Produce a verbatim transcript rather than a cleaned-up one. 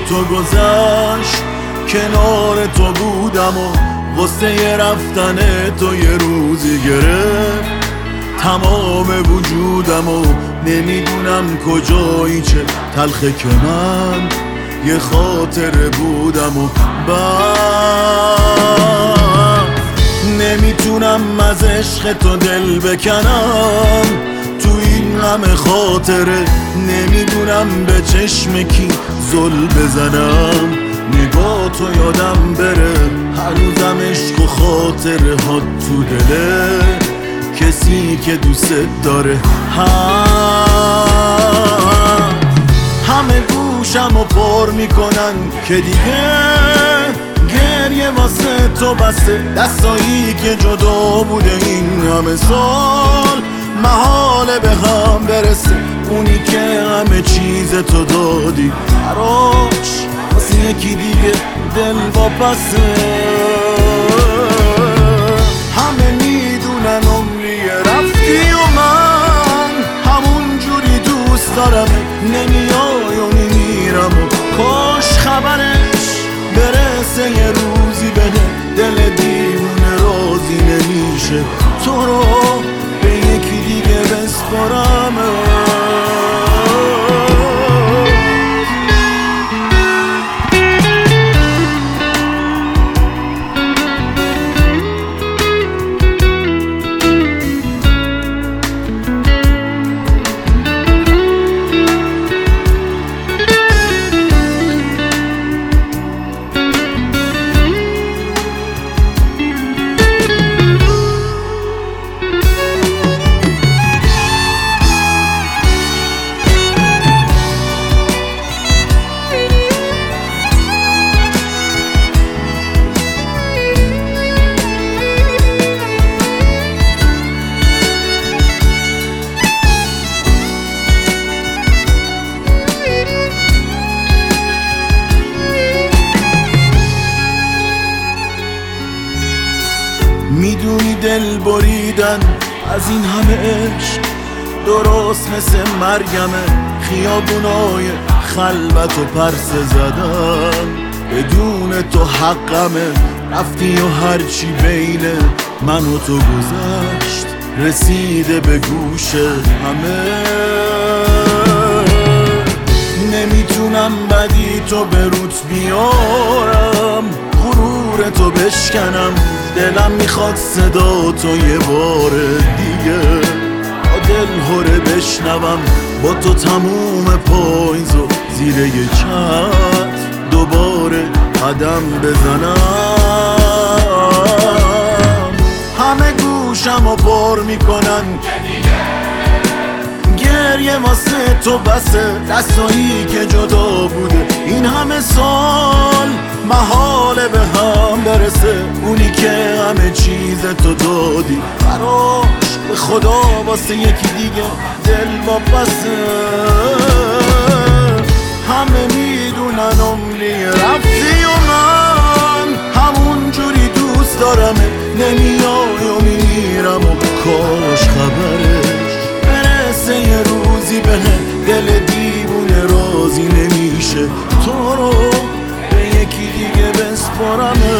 تو گذشت کنار تو بودم و واسه رفتن تو یه روزی گرفت تمام وجودم و نمیدونم کجایی چه تلخه که من یه خاطره بودم و بعد نمیتونم از عشق تو دل بکنم تو این همه خاطره نمیدونم به چشم کی زل بزنم نگاه تو یادم بره هنوزم عشق و خاطره ها تو دله کسی که دوست داره هم همه گوشم و پر میکنن که دیگه گریه واسه تو بسته دستایی که جدا بوده این همه سال محاله به هم برسه اونی که همه چیز تو دادی براش واسه یکی دیگه دل واپسه همه میدونن عمری رفتی و من همون جوری دوست دارم نمیای و میمیرم و کاش خبرش برسه یه روزی بده دل دیوونه راضی نمیشه تو رو به یکی دیگه بسپارم میدونی دل بریدن از این همه عشق درست مثل مرگمه خیابونای خلوت و پرسه زدن بدون تو حقمه رفتی و هرچی بین من و تو گذشت رسیده به گوش همه نمیتونم بدی تو به روت بیارم غرور تو بشکنم دلم میخواد صدا تو یه بار دیگه با دل هره بشنوم با تو تموم پاییزو زیر یه چتر دوباره قدم بزنم همه گوشم و پر میکنن گریه واسه تو بسه دستایی که جدا بوده این همه سال محاله به هم برسه اونی که همه چیز تو دادی براش به خدا واسه یکی دیگه دل واپسه همه میدونن عمری رفتی و من همون جوری دوست دارم نمیای و میمیرم و کاش خبرش برسه یه روزی به دل دیوونه راضی نمیشه تو رو به یکی دیگه بسپارم